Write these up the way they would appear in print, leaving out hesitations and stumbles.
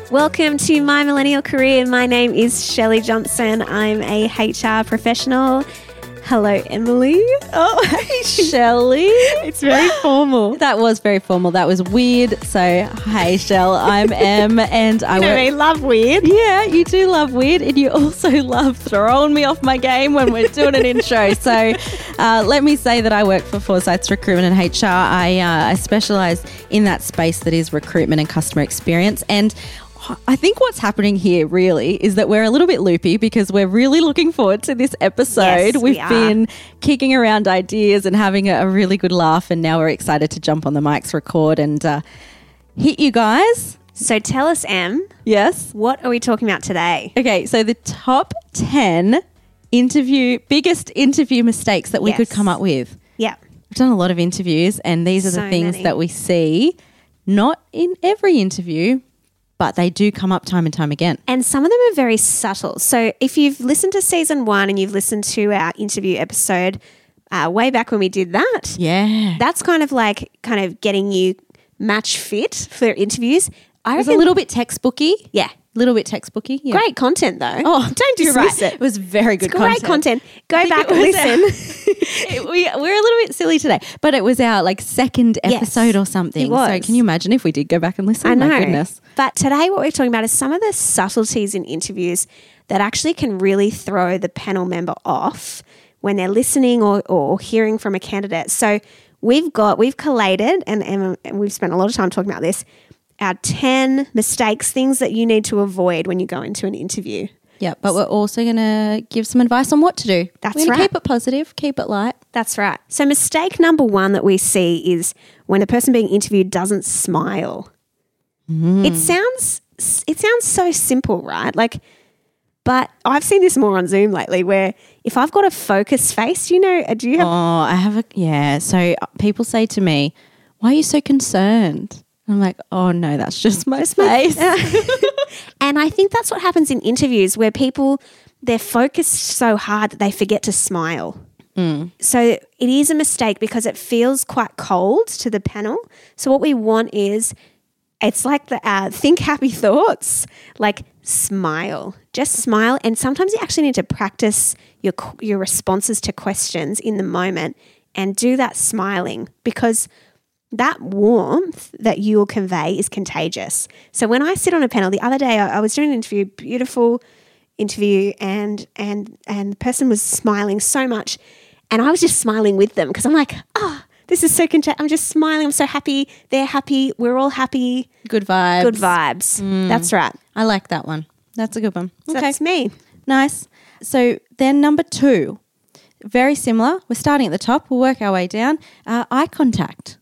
Welcome to My Millennial Career. My name is Shelley Johnson. I'm a HR professional. Hello, Emily. Oh, hey, Shelley. It's very formal. That was very formal. That was weird. So, hey, Shell, I'm Em, and I love weird. Yeah, you do love weird, and you also love throwing me off my game when we're doing an intro. So, let me say that I work for Forsyths Recruitment and HR. I specialise in that space that is recruitment and customer experience, and I think what's happening here really is that we're a little bit loopy because we're really looking forward to this episode. Yes, We've been kicking around ideas and having a really good laugh, and now we're excited to jump on the mics, record, and hit you guys. So tell us, Em. Yes? What are we talking about today? Okay, so the top 10 biggest interview mistakes that we could come up with. Yeah. I've done a lot of interviews, and these are the things that we see, not in every interview, but they do come up time and time again. And some of them are very subtle. So if you've listened to season 1 and you've listened to our interview episode way back when we did that, that's kind of getting you match fit for interviews. It was a little bit textbooky. Yeah. A little bit textbooky. Yeah. Great content though. Oh, don't dismiss it. It was very good content. Great content. Go back and listen. We're a little bit silly today, but it was our second episode or something. It was. So can you imagine if we did go back and listen? I know. My goodness. But today what we're talking about is some of the subtleties in interviews that actually can really throw the panel member off when they're listening or hearing from a candidate. So we've collated and we've spent a lot of time talking about this, our 10 mistakes, things that you need to avoid when you go into an interview. Yeah, but we're also going to give some advice on what to do. That's we're right. Keep it positive, keep it light. That's right. So mistake number 1 that we see is when the person being interviewed doesn't smile. It sounds so simple, right? But I've seen this more on Zoom lately where if I've got a focused face, do you have? Oh, I have so people say to me, why are you so concerned? I'm like, oh no, that's just my face. And I think that's what happens in interviews where they're focused so hard that they forget to smile. So it is a mistake because it feels quite cold to the panel. So what we want is, it's like the think happy thoughts, smile, just smile. And sometimes you actually need to practice your responses to questions in the moment and do that smiling, because that warmth that you will convey is contagious. So when I sit on a panel, the other day I was doing an interview, beautiful interview, and the person was smiling so much, and I was just smiling with them because I'm like, this is so contagious. I'm just smiling. I'm so happy. They're happy. We're all happy. Good vibes. Good vibes. That's right. I like that one. That's a good one. So that's me. Nice. So then number 2, very similar. We're starting at the top. We'll work our way down. Eye contact.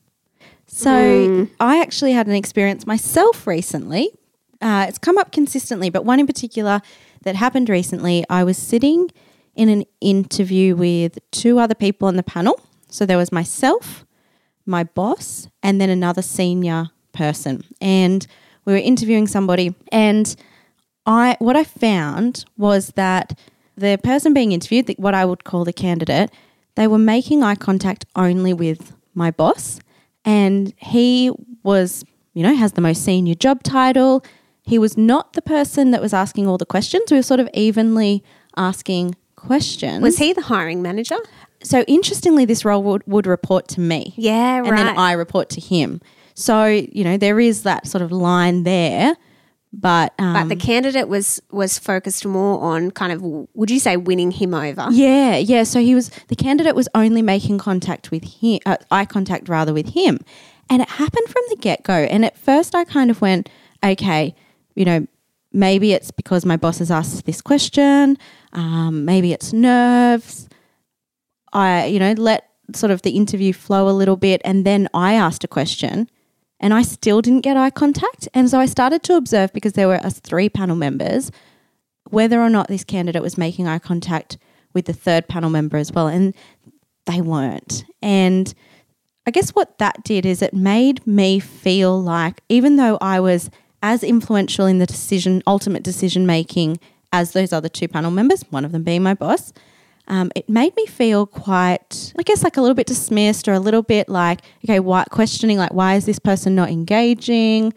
So I actually had an experience myself recently. It's come up consistently, but one in particular that happened recently. I was sitting in an interview with 2 other people on the panel. So there was myself, my boss, and then another senior person. And we were interviewing somebody, and what I found was that the person being interviewed, what I would call the candidate, they were making eye contact only with my boss. And he was, has the most senior job title. He was not the person that was asking all the questions. We were sort of evenly asking questions. Was he the hiring manager? So interestingly, this role would report to me. Yeah, right. And then I report to him. So, there is that sort of line there. But the candidate was focused more on kind of, would you say, winning him over? Yeah. So the candidate was only making contact with him, eye contact rather with him. And it happened from the get-go. And at first I kind of went, okay, maybe it's because my boss has asked this question. Maybe it's nerves. I, let sort of the interview flow a little bit. And then I asked a question and I still didn't get eye contact. And so I started to observe, because there were us 3 panel members, whether or not this candidate was making eye contact with the 3rd panel member as well. And they weren't. And I guess what that did is it made me feel like, even though I was as influential in the ultimate decision making as those other 2 panel members, one of them being my boss, it made me feel quite, I guess, like a little bit dismissed, or a little bit like, okay, questioning, like, why is this person not engaging?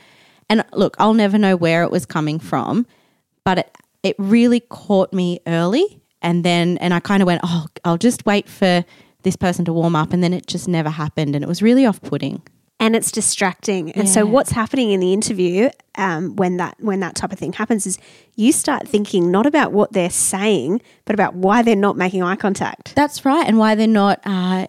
And look, I'll never know where it was coming from, but it really caught me early. And I kind of went, oh, I'll just wait for this person to warm up. And then it just never happened. And it was really off-putting. And it's distracting. And so what's happening in the interview when that type of thing happens is you start thinking not about what they're saying, but about why they're not making eye contact. That's right. And why they're not,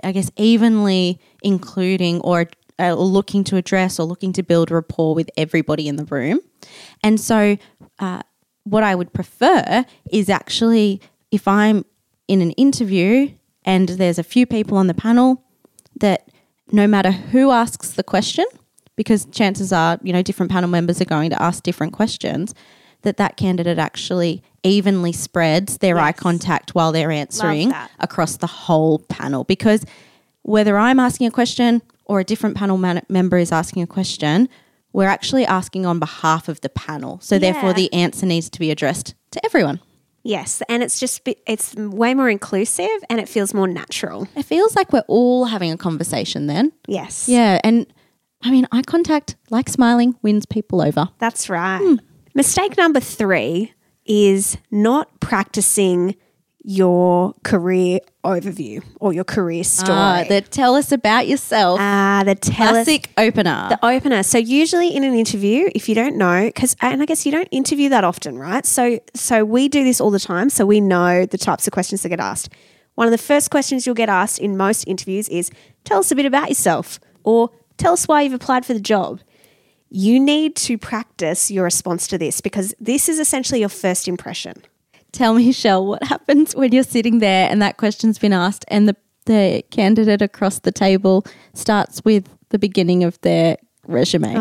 evenly including or looking to address or looking to build rapport with everybody in the room. And so what I would prefer is actually if I'm in an interview and there's a few people on the panel that no matter who asks the question, because chances are, different panel members are going to ask different questions, that candidate actually evenly spreads their eye contact while they're answering across the whole panel. Because whether I'm asking a question or a different panel member is asking a question, we're actually asking on behalf of the panel. So therefore the answer needs to be addressed to everyone. Yes, and it's way more inclusive and it feels more natural. It feels like we're all having a conversation then. Yes. Yeah, and eye contact, like smiling, wins people over. That's right. Mistake number 3 is not practicing your career overview or your career story. The tell us about yourself. The classic opener. The opener. So usually in an interview, if you don't know, and I guess you don't interview that often, right? So we do this all the time, so we know the types of questions that get asked. One of the first questions you'll get asked in most interviews is, tell us a bit about yourself, or tell us why you've applied for the job. You need to practice your response to this because this is essentially your first impression. Tell me, Shell, what happens when you're sitting there and that question's been asked and the candidate across the table starts with the beginning of their resume?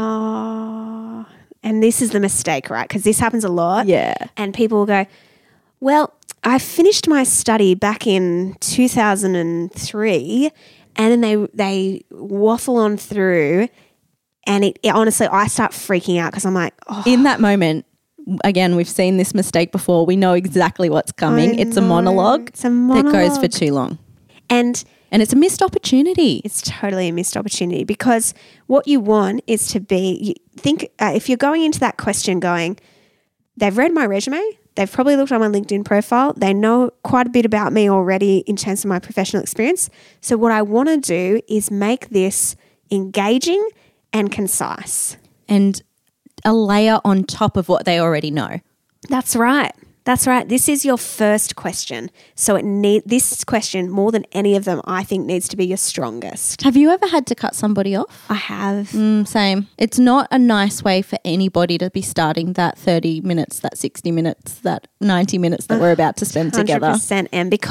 Oh, and this is the mistake, right? Because this happens a lot. Yeah. And people will go, well, I finished my study back in 2003 and then they waffle on through and it honestly, I start freaking out because I'm like, oh. In that moment, again, we've seen this mistake before. We know exactly what's coming. It's a monologue that goes for too long. And it's a missed opportunity. It's totally a missed opportunity because what you want is to be, if you're going into that question going, they've read my resume, they've probably looked at my LinkedIn profile, they know quite a bit about me already in terms of my professional experience. So what I want to do is make this engaging and concise. And a layer on top of what they already know. That's right. That's right. This is your first question. So this question, more than any of them, I think needs to be your strongest. Have you ever had to cut somebody off? I have. Same. It's not a nice way for anybody to be starting that 30 minutes, that 60 minutes, that 90 minutes that we're about to spend together. 100%.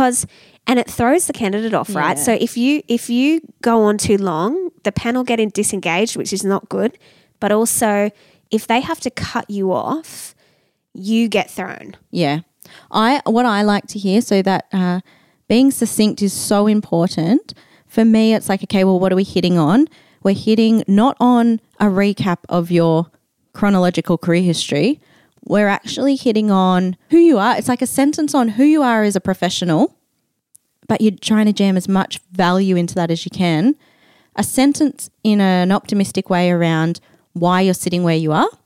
And it throws the candidate off, right? So if you go on too long, the panel getting disengaged, which is not good, but also if they have to cut you off, you get thrown. Yeah. What I like to hear, so that being succinct is so important. For me, it's like, okay, well, what are we hitting on? We're hitting not on a recap of your chronological career history. We're actually hitting on who you are. It's like a sentence on who you are as a professional, but you're trying to jam as much value into that as you can. A sentence in an optimistic way around why you're sitting where you are.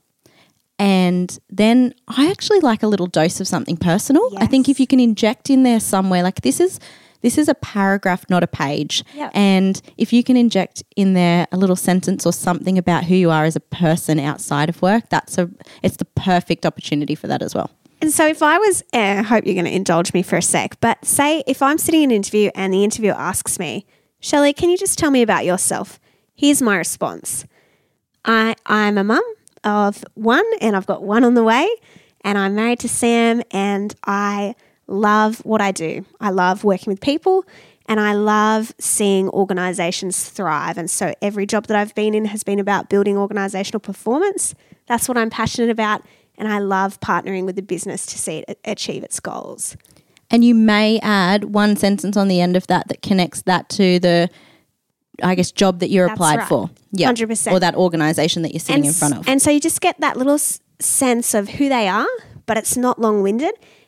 And then I actually like a little dose of something personal. Yes. I think if you can inject in there somewhere, like this is a paragraph, not a page. Yep. And if you can inject in there a little sentence or something about who you are as a person outside of work, it's the perfect opportunity for that as well. And so if I was, I hope you're going to indulge me for a sec, but say if I'm sitting in an interview and the interviewer asks me, Shelley, can you just tell me about yourself? Here's my response. I'm a mum of one and I've got one on the way and I'm married to Sam and I love what I do. I love working with people and I love seeing organisations thrive. And so every job that I've been in has been about building organisational performance. That's what I'm passionate about and I love partnering with the business to see it achieve its goals. And you may add one sentence on the end of that connects that to the job that you're applied for. Yeah, 100%. Or that organisation that you're sitting in front of. And so you just get that little sense of who they are, but it's not long-winded.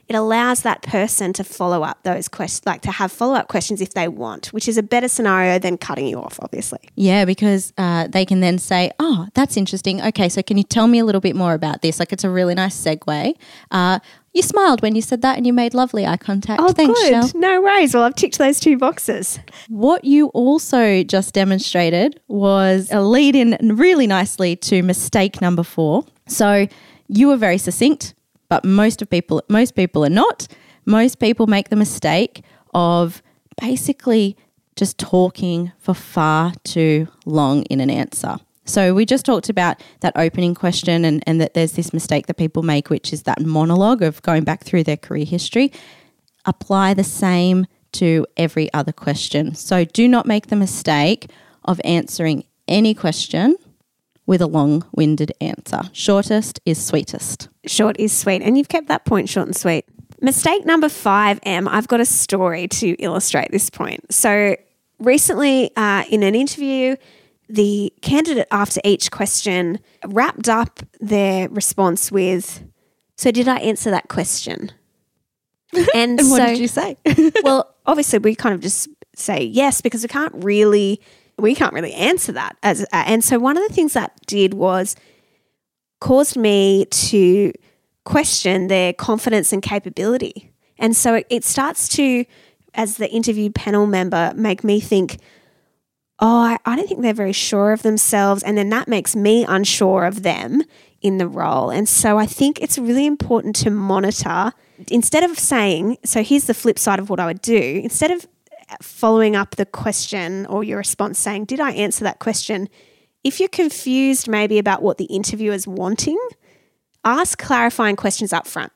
it allows that person to follow up those questions, like to have follow-up questions if they want, which is a better scenario than cutting you off, obviously. Yeah, because they can then say, oh, that's interesting. Okay, so can you tell me a little bit more about this? Like, it's a really nice segue. You smiled when you said that and you made lovely eye contact. Oh, thanks, good. Shell. No worries. Well, I've ticked those 2 boxes. What you also just demonstrated was a lead in really nicely to mistake number 4. So you were very succinct, but most people are not. Most people make the mistake of basically just talking for far too long in an answer. So we just talked about that opening question and that there's this mistake that people make, which is that monologue of going back through their career history. Apply the same to every other question. So do not make the mistake of answering any question with a long-winded answer. Shortest is sweetest. Short is sweet. And you've kept that point short and sweet. Mistake number 5, Em, I've got a story to illustrate this point. So recently in an interview, the candidate after each question wrapped up their response with, so did I answer that question? And what did you say? Well, obviously we kind of just say yes, because we can't really answer that. And so one of the things that did was caused me to question their confidence and capability. And so it starts to, as the interviewed panel member, make me think, oh, I don't think they're very sure of themselves. And then that makes me unsure of them in the role. And so I think it's really important to monitor, instead of saying, so here's the flip side of what I would do, instead of following up the question or your response saying, did I answer that question? If you're confused maybe about what the interviewer's wanting, ask clarifying questions up front.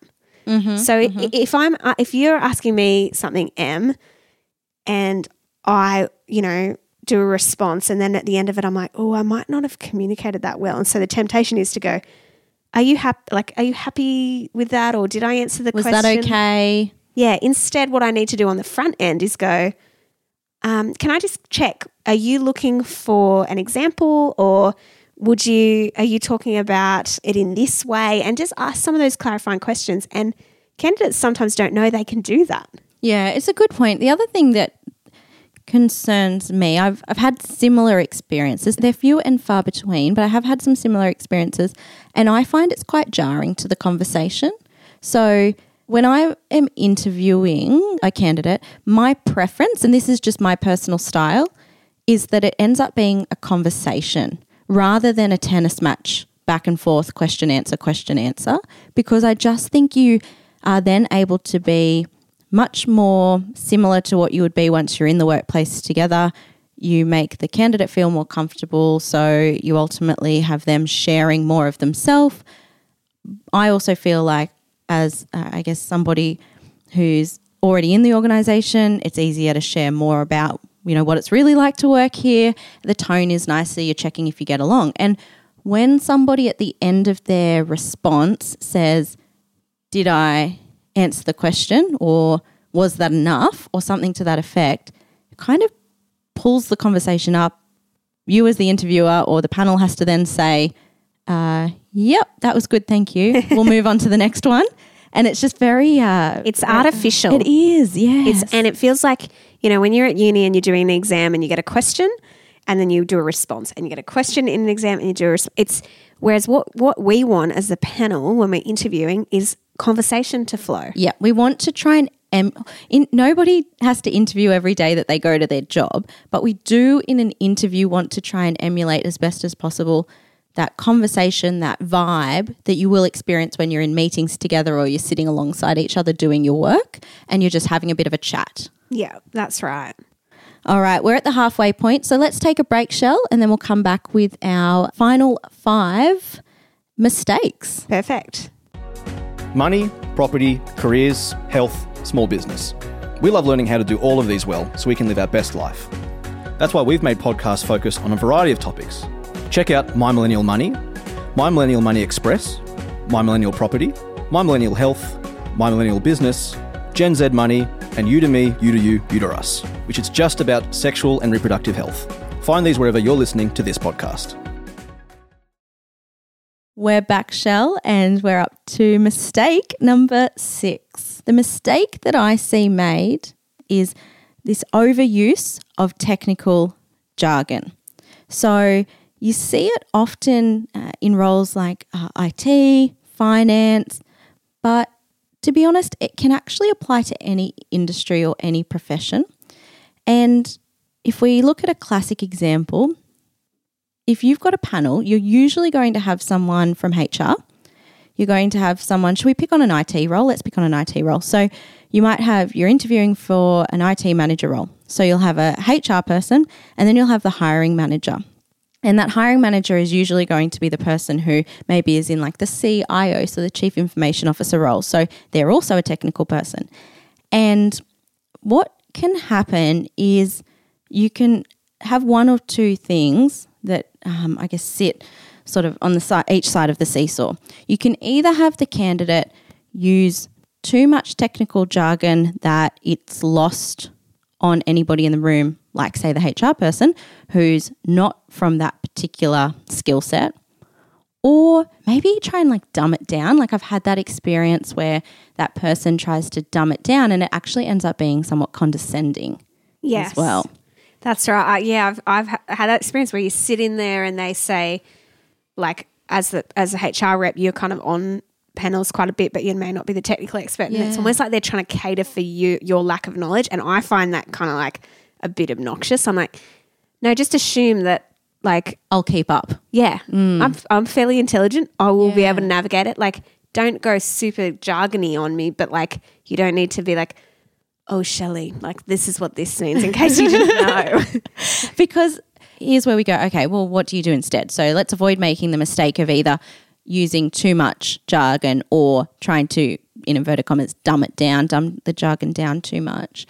If you're asking me something, Em, and I, do a response, and then at the end of it I'm like, oh, I might not have communicated that well, and so the temptation is to go, are you happy with that, or did I answer the question? Was that okay? Yeah, instead what I need to do on the front end is go, can I just check, are you looking for an example, or are you talking about it in this way? And just ask some of those clarifying questions. And candidates sometimes don't know they can do that. Yeah, it's a good point. The other thing that concerns me, I've had similar experiences. They're few and far between, but I have had some similar experiences, and I find it's quite jarring to the conversation. So when I am interviewing a candidate, my preference, and this is just my personal style, is that it ends up being a conversation rather than a tennis match, back and forth, question, answer, because I just think you are then able to be much more similar to what you would be once you're in the workplace together. You make the candidate feel more comfortable, so you ultimately have them sharing more of themselves. I also feel like, as I guess somebody who's already in the organisation, it's easier to share more about, what it's really like to work here. The tone is nicer, you're checking if you get along. And when somebody at the end of their response says, did I answer the question, or was that enough, or something to that effect, it kind of pulls the conversation up. You as the interviewer or the panel has to then say, yep, that was good, thank you. We'll move on to the next one. And it's just very... it's artificial. It is, yes. And it feels like, when you're at uni and you're doing an exam and you get a question and then you do a response, and you get a question in an exam and you do a response. Whereas what we want as the panel when we're interviewing is conversation to flow. Yeah, we want to try and nobody has to interview every day that they go to their job, but we do in an interview want to try and emulate as best as possible that conversation, that vibe that you will experience when you're in meetings together or you're sitting alongside each other doing your work and you're just having a bit of a chat. Yeah, that's right. All right, we're at the halfway point, so let's take a break, Shell, and then we'll come back with our final 5 mistakes. Perfect. Money, property, careers, health, small business. We love learning how to do all of these well so we can live our best life. That's why we've made podcasts focus on a variety of topics. Check out My Millennial Money, My Millennial Money Express, My Millennial Property, My Millennial Health, My Millennial Business, Gen Z Money, and You to Me, You to You, You to Us, which is just about sexual and reproductive health. Find these wherever you're listening to this podcast. We're back, Shell, and we're up to mistake number 6. The mistake that I see made is this overuse of technical jargon. So you see it often in roles like IT, finance, but to be honest, it can actually apply to any industry or any profession. And if we look at a classic example, if you've got a panel, you're usually going to have someone from HR. You're going to have someone, should we pick on an IT role? Let's pick on an IT role. So you're interviewing for an IT manager role. So you'll have a HR person and then you'll have the hiring manager. And that hiring manager is usually going to be the person who maybe is in like the CIO, so the Chief Information Officer role. So they're also a technical person. And what can happen is you can have one or two things that I guess sit sort of on the side, each side of the seesaw. You can either have the candidate use too much technical jargon that it's lost on anybody in the room, like say the HR person who's not from that particular skill set, or maybe try and like dumb it down. Like I've had that experience where that person tries to dumb it down and it actually ends up being somewhat condescending as well. That's right. I've had that experience where you sit in there and they say, like, as a HR rep, you're kind of on panels quite a bit, but you may not be the technical expert. Yeah. And it's almost like they're trying to cater for your lack of knowledge. And I find that kind of like a bit obnoxious. I'm like, no, just assume that, like, I'll keep up. Yeah, I'm fairly intelligent. I will be able to navigate it. Like, don't go super jargony on me, but like, you don't need to be like, oh, Shelley, like this is what this means in case you didn't know. Because here's where we go, okay, well, what do you do instead? So let's avoid making the mistake of either using too much jargon or trying to, in inverted commas, dumb the jargon down too much.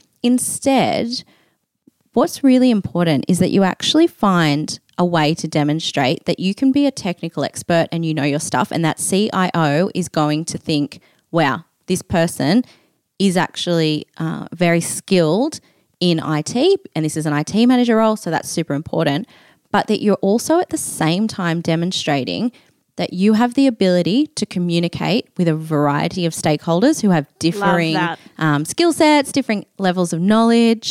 Instead, what's really important is that you actually find a way to demonstrate that you can be a technical expert and you know your stuff, and that CIO is going to think, wow, this person is actually very skilled in IT, and this is an IT manager role, so that's super important, but that you're also at the same time demonstrating that you have the ability to communicate with a variety of stakeholders who have differing skill sets, different levels of knowledge,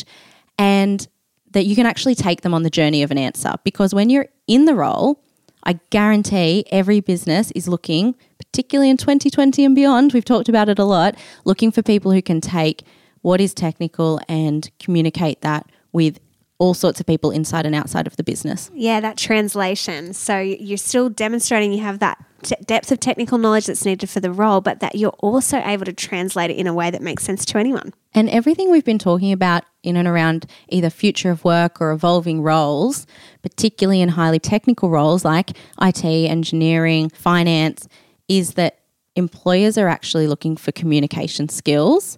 and that you can actually take them on the journey of an answer. Because when you're in the role, I guarantee every business is looking, particularly in 2020 and beyond, we've talked about it a lot, looking for people who can take what is technical and communicate that with all sorts of people inside and outside of the business. Yeah, that translation. So you're still demonstrating you have that depth of technical knowledge that's needed for the role, but that you're also able to translate it in a way that makes sense to anyone. And everything we've been talking about in and around either future of work or evolving roles, particularly in highly technical roles like IT, engineering, finance, is that employers are actually looking for communication skills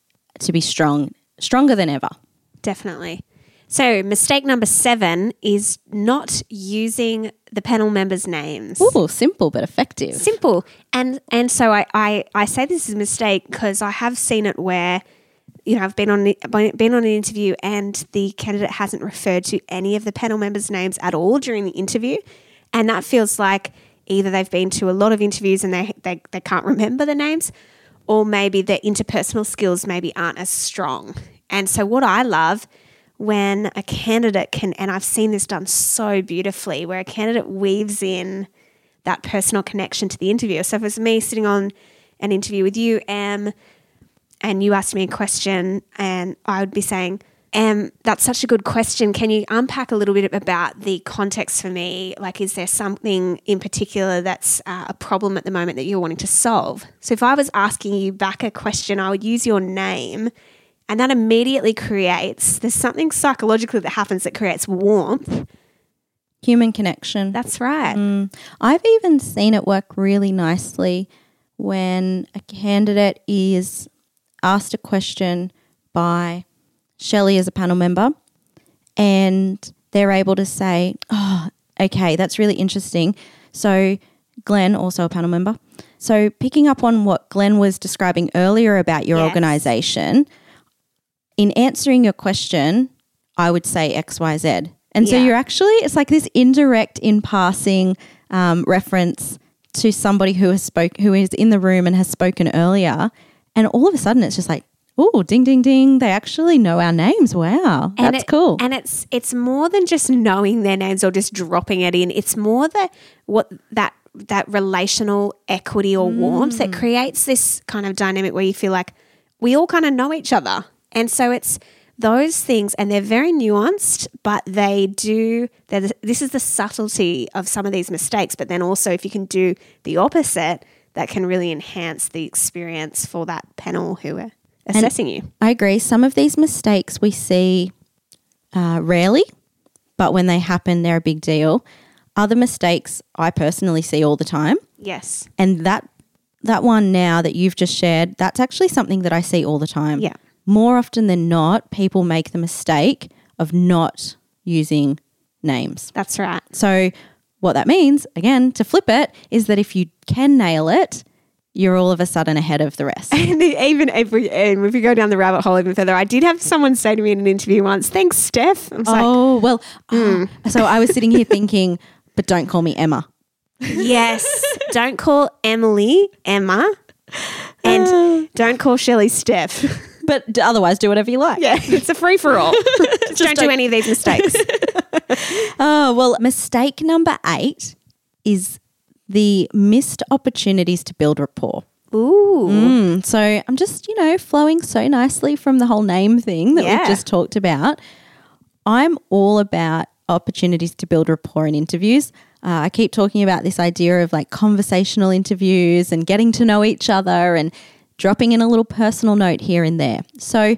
to be stronger than ever. Definitely. So mistake number 7 is not using the panel members' names. Ooh, simple but effective. Simple. And so I say this is a mistake because I have seen it where, you know, I've been on an interview and the candidate hasn't referred to any of the panel members' names at all during the interview. And that feels like either they've been to a lot of interviews and they can't remember the names, or maybe their interpersonal skills maybe aren't as strong. And so what I love when a candidate can, and I've seen this done so beautifully, where a candidate weaves in that personal connection to the interviewer. So if it was me sitting on an interview with you, Em, and you asked me a question and I would be saying, that's such a good question. Can you unpack a little bit about the context for me? Like, is there something in particular that's a problem at the moment that you're wanting to solve? So if I was asking you back a question, I would use your name. And that immediately there's something psychologically that happens that creates warmth. Human connection. That's right. I've even seen it work really nicely when a candidate is asked a question by Shelley as a panel member and they're able to say, oh, okay, that's really interesting. So Glenn, also a panel member. So picking up on what Glenn was describing earlier about your organisation, in answering your question, I would say X, Y, Z. And so you're actually, it's like this indirect in passing reference to somebody who is in the room and has spoken earlier, and all of a sudden it's just like, oh, ding, ding, ding. They actually know our names. Wow. That's cool. And it's more than just knowing their names or just dropping it in. It's more that relational equity or warmth that creates this kind of dynamic where you feel like we all kind of know each other. And so it's those things, and they're very nuanced, but this is the subtlety of some of these mistakes. But then also if you can do the opposite, that can really enhance the experience for that panel who are assessing you. I agree. Some of these mistakes we see rarely, but when they happen, they're a big deal. Other mistakes I personally see all the time. Yes. And that one now that you've just shared, that's actually something that I see all the time. Yeah. More often than not, people make the mistake of not using names. That's right. So what that means, again, to flip it, is that if you can nail it, you're all of a sudden ahead of the rest. And if we go down the rabbit hole even further, I did have someone say to me in an interview once, "Thanks, Steph." I was So I was sitting here thinking, but don't call me Emma. Yes. Don't call Emily Emma, and don't call Shelley Steph. But otherwise, do whatever you like. Yeah, it's a free-for-all. Just don't do any of these mistakes. Oh, well, mistake number 8 is the missed opportunities to build rapport. Ooh. So I'm just, flowing so nicely from the whole name thing that we've just talked about. I'm all about opportunities to build rapport in interviews. I keep talking about this idea of like conversational interviews and getting to know each other and dropping in a little personal note here and there. So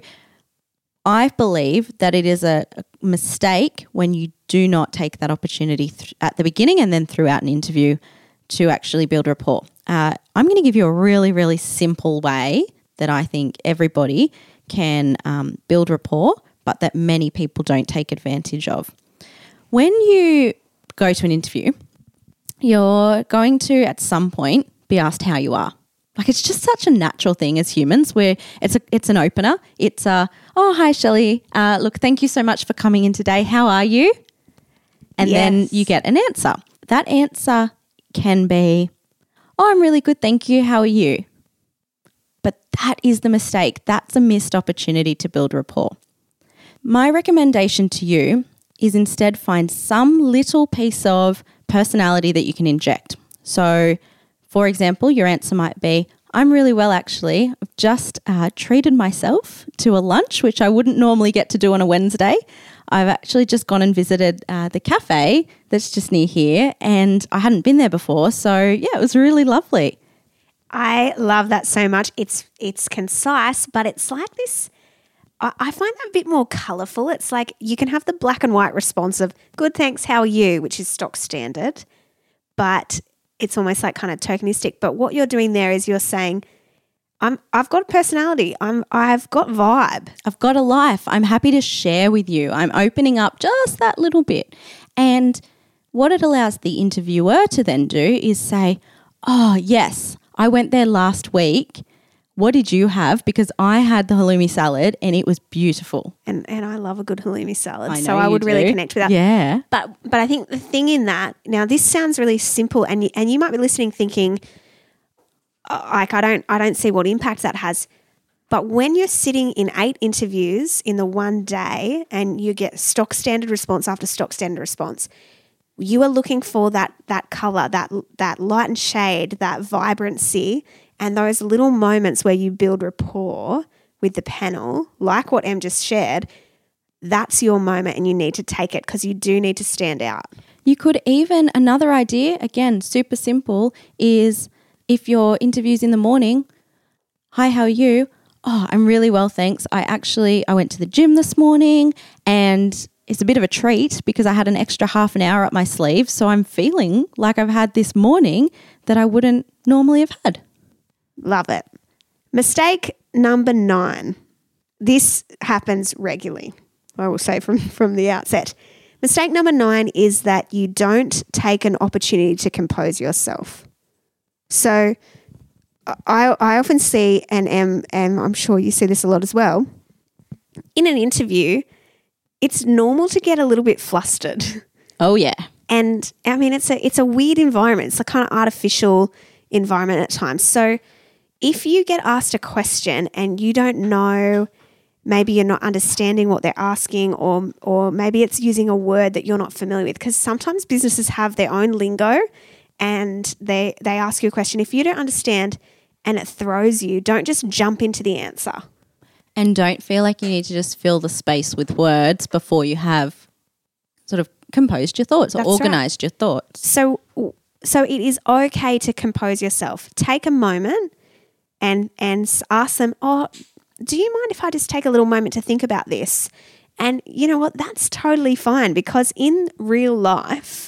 I believe that it is a mistake when you do not take that opportunity at the beginning and then throughout an interview to actually build rapport. I'm going to give you a really, really simple way that I think everybody can build rapport, but that many people don't take advantage of. When you go to an interview, you're going to at some point be asked how you are. Like, it's just such a natural thing as humans where it's an opener. It's oh, hi, Shelley. Look, thank you so much for coming in today. How are you? And then you get an answer. That answer can be, oh, I'm really good, thank you. How are you? But that is the mistake. That's a missed opportunity to build rapport. My recommendation to you is instead find some little piece of personality that you can inject. So, for example, your answer might be, I'm really well actually. I've just treated myself to a lunch, which I wouldn't normally get to do on a Wednesday. I've actually just gone and visited the cafe that's just near here, and I hadn't been there before. So, yeah, it was really lovely. I love that so much. It's concise, but it's like this. I find that a bit more colourful. It's like you can have the black and white response of good, thanks, how are you, which is stock standard, but it's almost like kind of tokenistic. But what you're doing there is you're saying, I've got a personality. I've got vibe. I've got a life. I'm happy to share with you. I'm opening up just that little bit. And what it allows the interviewer to then do is say, oh, yes, I went there last week. What did you have? Because I had the halloumi salad and it was beautiful. And I love a good halloumi salad, so I would really connect with that. Yeah. But I think the thing in that, now this sounds really simple, and you might be listening thinking, like I don't see what impact that has. But when you're sitting in 8 interviews in the one day and you get stock standard response after stock standard response, you are looking for that colour, that light and shade, that vibrancy, and those little moments where you build rapport with the panel, like what Em just shared. That's your moment and you need to take it because you do need to stand out. You could even, another idea, again, super simple, is if your interview's in the morning, hi, how are you? Oh, I'm really well, thanks. I went to the gym this morning and it's a bit of a treat because I had an extra half an hour up my sleeve. So I'm feeling like I've had this morning that I wouldn't normally have had. Love it. Mistake number 9. This happens regularly, I will say from the outset. Mistake number 9 is that you don't take an opportunity to compose yourself. So I often see, and I'm sure you see this a lot as well, in an interview, it's normal to get a little bit flustered. Oh, yeah. And I mean, it's a weird environment. It's a kind of artificial environment at times. So if you get asked a question and you don't know, maybe you're not understanding what they're asking, or maybe it's using a word that you're not familiar with, because sometimes businesses have their own lingo and they ask you a question. If you don't understand and it throws you, don't just jump into the answer. And don't feel like you need to just fill the space with words before you have sort of composed your thoughts or organised your thoughts. So it is okay to compose yourself. Take a moment and ask them, oh, do you mind if I just take a little moment to think about this? And you know what? That's totally fine, because in real life,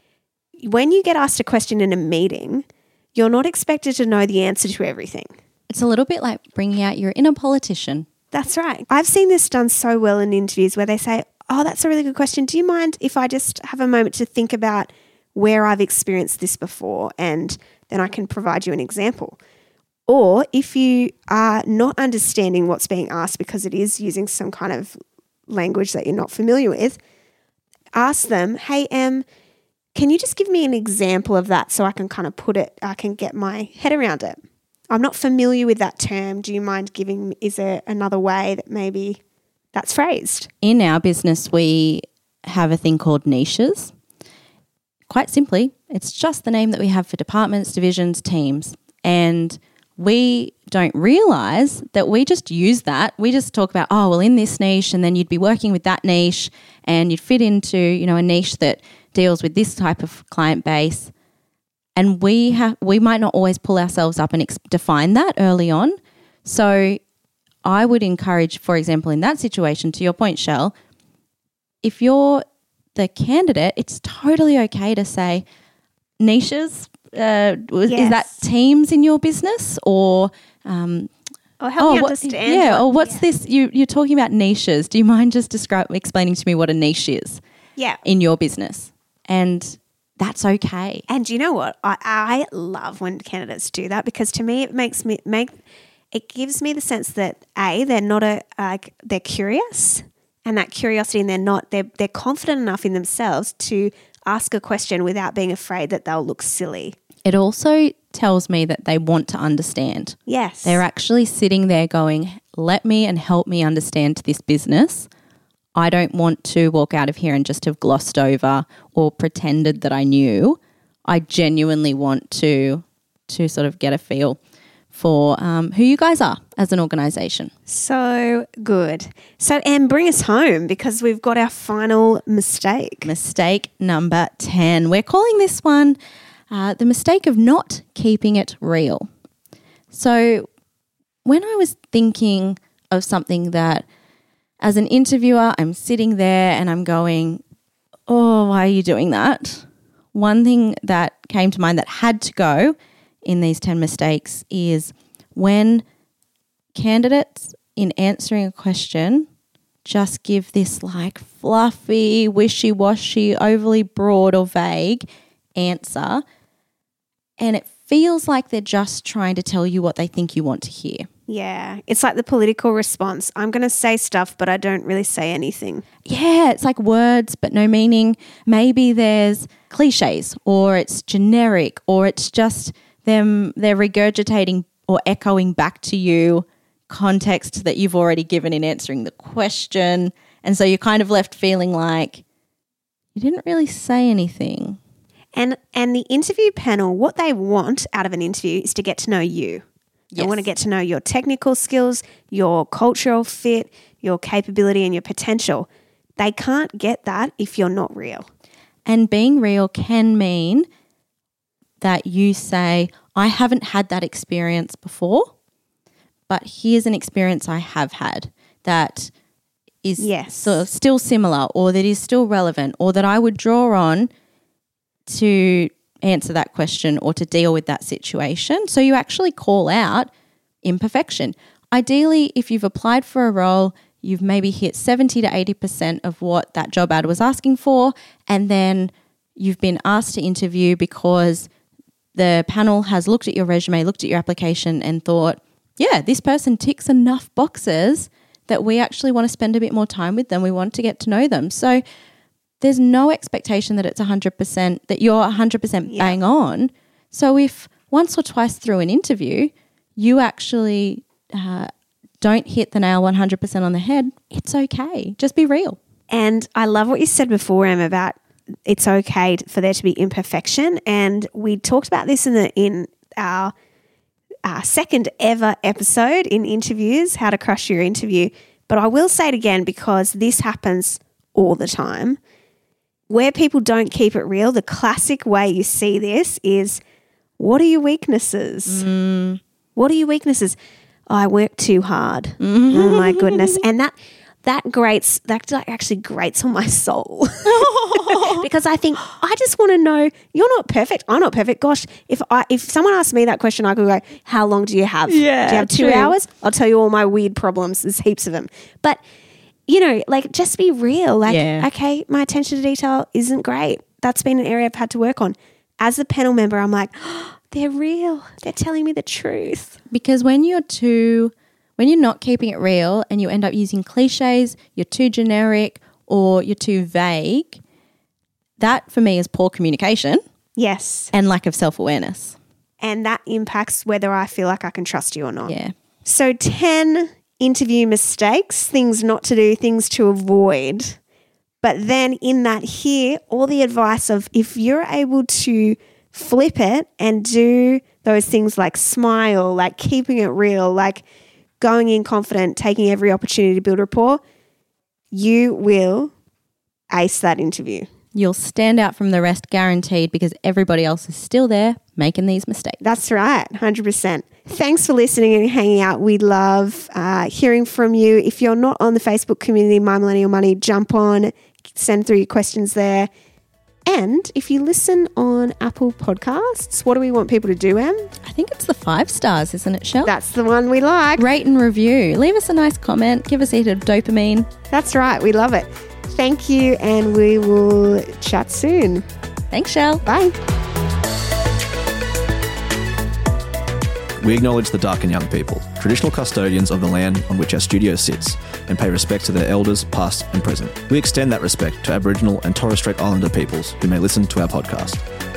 when you get asked a question in a meeting, you're not expected to know the answer to everything. It's a little bit like bringing out your inner politician. That's right. I've seen this done so well in interviews where they say, oh, that's a really good question. Do you mind if I just have a moment to think about where I've experienced this before, and then I can provide you an example? Or if you are not understanding what's being asked because it is using some kind of language that you're not familiar with, ask them, hey, can you just give me an example of that so I can kind of I can get my head around it? I'm not familiar with that term. Do you mind is there another way that maybe that's phrased? In our business, we have a thing called niches. Quite simply, it's just the name that we have for departments, divisions, teams. And we don't realise that we just use that. We just talk about, oh, well, in this niche, and then you'd be working with that niche and you'd fit into, a niche that deals with this type of client base. And we might not always pull ourselves up and define that early on. So I would encourage, for example, in that situation, to your point, Shell, if you're the candidate, it's totally okay to say niches. Is that teams in your business, or help me understand? Yeah, or what's this? You're talking about niches. Do you mind just explaining to me what a niche is? Yeah, in your business, and that's okay. And you know what? I love when candidates do that, because to me it gives me the sense that they're not they're curious, and that curiosity, and they're confident enough in themselves to ask a question without being afraid that they'll look silly. It also tells me that they want to understand. Yes. They're actually sitting there going, let me and help me understand this business. I don't want to walk out of here and just have glossed over or pretended that I knew. I genuinely want to sort of get a feel for who you guys are as an organisation. So good. So, Em, bring us home, because we've got our final mistake. Mistake number 10. We're calling this one the mistake of not keeping it real. So when I was thinking of something that, as an interviewer, I'm sitting there and I'm going, oh, why are you doing that? One thing that came to mind that had to go in these 10 mistakes is when candidates, in answering a question, just give this like fluffy, wishy-washy, overly broad or vague answer, and it feels like they're just trying to tell you what they think you want to hear. Yeah, it's like the political response. I'm going to say stuff, but I don't really say anything. Yeah, it's like words but no meaning. Maybe there's cliches, or it's generic, or it's just they're regurgitating or echoing back to you context that you've already given in answering the question. And so you're kind of left feeling like you didn't really say anything. And the interview panel, what they want out of an interview is to get to know you. They want to get to know your technical skills, your cultural fit, your capability and your potential. They can't get that if you're not real. And being real can mean that you say, I haven't had that experience before, but here's an experience I have had that is sort of still similar, or that is still relevant, or that I would draw on to answer that question or to deal with that situation. So you actually call out imperfection. Ideally, if you've applied for a role, you've maybe hit 70 to 80% of what that job ad was asking for, and then you've been asked to interview because the panel has looked at your resume, looked at your application and thought, yeah, this person ticks enough boxes that we actually want to spend a bit more time with them. We want to get to know them. So there's no expectation that it's 100%, that you're 100% bang on. So if once or twice through an interview, you actually don't hit the nail 100% on the head, it's okay. Just be real. And I love what you said before, Em, about it's okay for there to be imperfection. And we talked about this in our second ever episode in interviews, how to crush your interview. But I will say it again because this happens all the time. Where people don't keep it real, the classic way you see this is, what are your weaknesses? What are your weaknesses? Oh, I work too hard. Oh my goodness. And that actually grates on my soul. Because I think, I just want to know, you're not perfect, I'm not perfect. Gosh, if someone asked me that question, I could go, how long do you have? Yeah, do you have 2 hours? I'll tell you all my weird problems. There's heaps of them. But, just be real. Okay, my attention to detail isn't great. That's been an area I've had to work on. As a panel member, I'm like, oh, they're real. They're telling me the truth. Because when you're not keeping it real and you end up using cliches, you're too generic or you're too vague, that for me is poor communication. Yes. And lack of self-awareness. And that impacts whether I feel like I can trust you or not. Yeah. So 10 interview mistakes, things not to do, things to avoid. But then in that here, all the advice of if you're able to flip it and do those things like smile, like keeping it real, like going in confident, taking every opportunity to build rapport, you will ace that interview. You'll stand out from the rest guaranteed because everybody else is still there making these mistakes. That's right, 100%. Thanks for listening and hanging out. We love hearing from you. If you're not on the Facebook community, My Millennial Money, jump on, send through your questions there. And if you listen on Apple Podcasts, what do we want people to do, Em? I think it's the 5 stars, isn't it, Shell? That's the one we like. Rate and review. Leave us a nice comment. Give us a hit of dopamine. That's right. We love it. Thank you, and we will chat soon. Thanks, Shell. Bye. We acknowledge the Dark and Young people, traditional custodians of the land on which our studio sits, and pay respect to their elders, past and present. We extend that respect to Aboriginal and Torres Strait Islander peoples who may listen to our podcast.